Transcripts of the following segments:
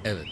Evet.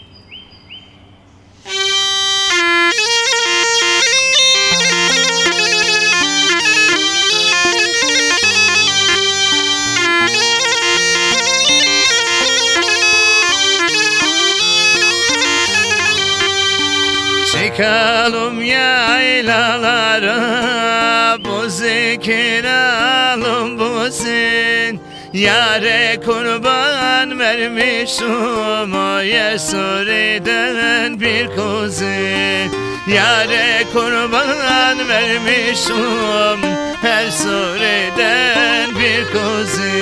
Çıkalım yaylalara, bu zikir alım bu sin. Yâre kurban vermişim o Yesure'den bir kuzu. Yâre kurban vermişim her sureden bir kuzu.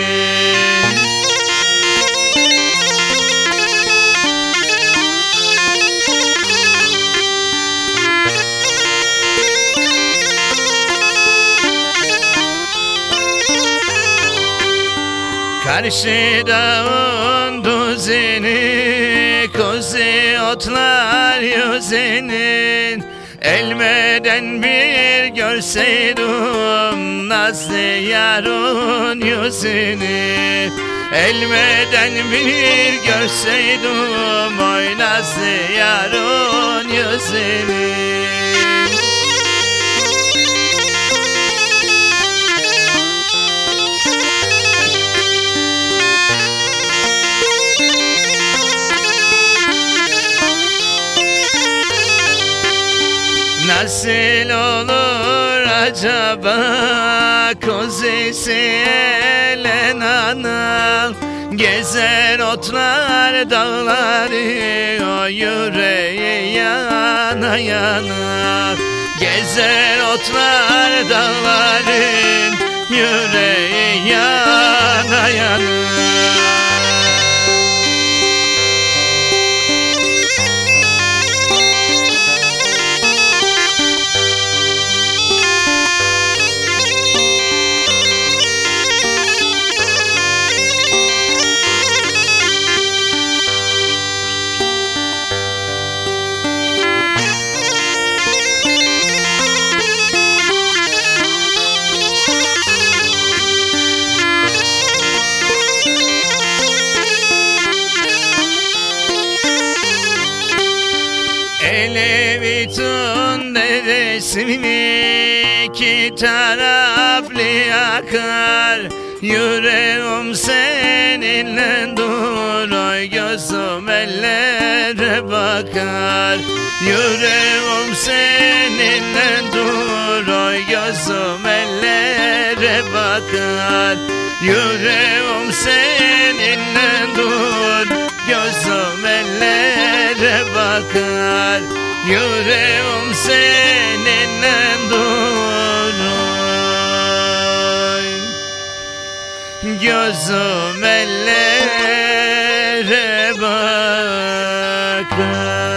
Karşı dağın düzeni, kuzu otlar yüzünün. Elmeden bir görseydim nazlı yarın yüzünü. Elmeden bir görseydim oy nazlı yarın yüzünü. Nasıl olur acaba kuzusu elen ana, gezer otlar dağları o yüreği yana yana. Gezer otlar dağların yüreği yana yana. Elevit'in deresini iki taraflı akar. Yüreğim seninle dur, oy gözüm ellere bakar. Yüreğim seninle dur, oy gözüm ellere bakar. Yüreğim seninle dur, gözüm ellere bakar. Yüreğim seninle dur, gözüm ellere bakar.